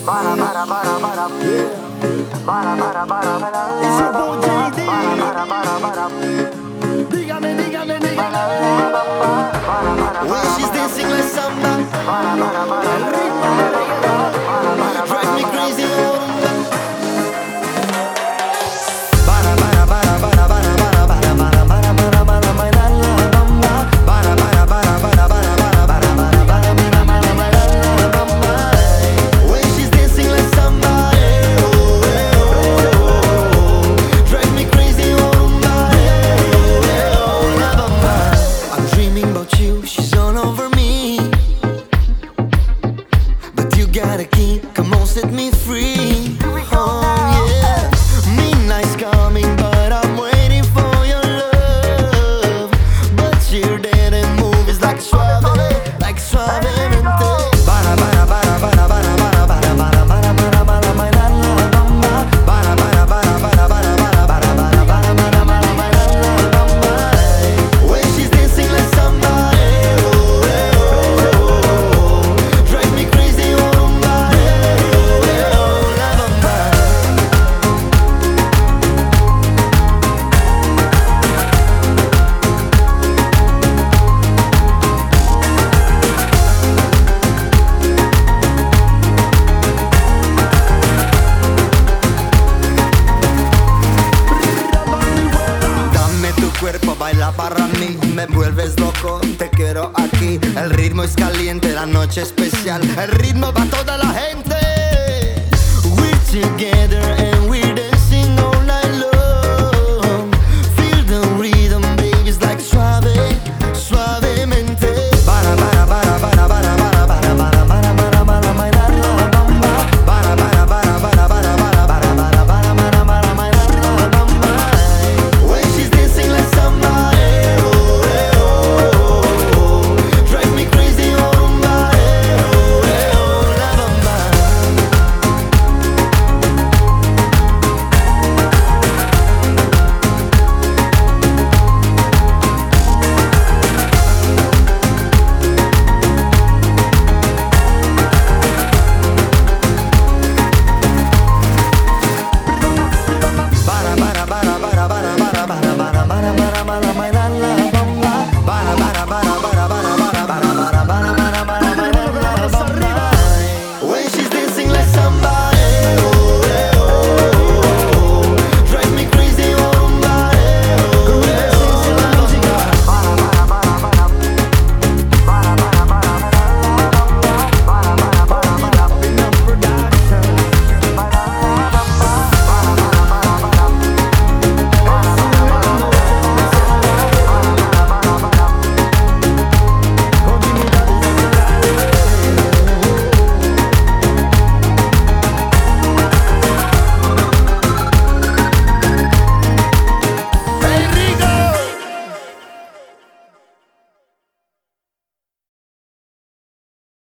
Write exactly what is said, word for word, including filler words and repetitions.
Bara, bara, bara, bara. Bara, bara, bara, bara. It's your boy J D. Bara, bara, bara, bara. Dígame, dígame, dígame. When she's dancing like samba, el ritmo de reggaeton drives me crazy. Bara, bara, bara, bara, bara, bara, bara, bara, bara, bara, bara, bailar la bamba. Bara, bara, bara, bara, bara, bara, bara, bara, bara, bara, bara, bailar la bamba. When she's dancing like samba, eh, oh, eh, oh, oh, drives me crazy. Oh, rumba, eh, oh, eh, oh, la bamba. I'm dreaming about you, she's all over me. But you got a key, come on, set me free. Oh yeah, midnight's coming, but I'm waiting for your love. But you're dead and movies like suave, like suavemente. Bara, bara, bara, bara, bara, bara, bara, bara, bara, bara, bara, bailar la bamba. Bara, bara, bara, bara, bara, bara, bara, bara, bara, bara, bara, bailar la bamba. When she's dancing like samba, eh, oh, eh, oh, oh, drives me crazy. Oh, rumba, eh, oh, eh, oh, la bamba. Dame tu cuerpo, baila para mí, me vuelves loco, te quiero aquí. El ritmo es caliente, la noche especial, el ritmo va toda la gente. We're together and we're dancing all night long. Feel the rhythm, baby, it's like suave, suavemente. Bara, bara, bara, bara, bara, bara, bara, bara, bara, bara, bara, bailar la bamba. Bara, bara, bara, bara, bara, bara, bara, bara, bara, bara, bara, bailar la bamba. When she's dancing like samba, eh, oh, eh, oh, oh, drives me crazy. Oh, rumba, eh, oh, eh, oh, la bamba. Bara, bara, bara, bara, bara, bara, bara, bara, bara, bara, bara, bailar la bamba. Bara, bara, bara, bara, bara, bara, bara, bara, bara, bara, bara, bailar la bamba. When she's dancing like samba,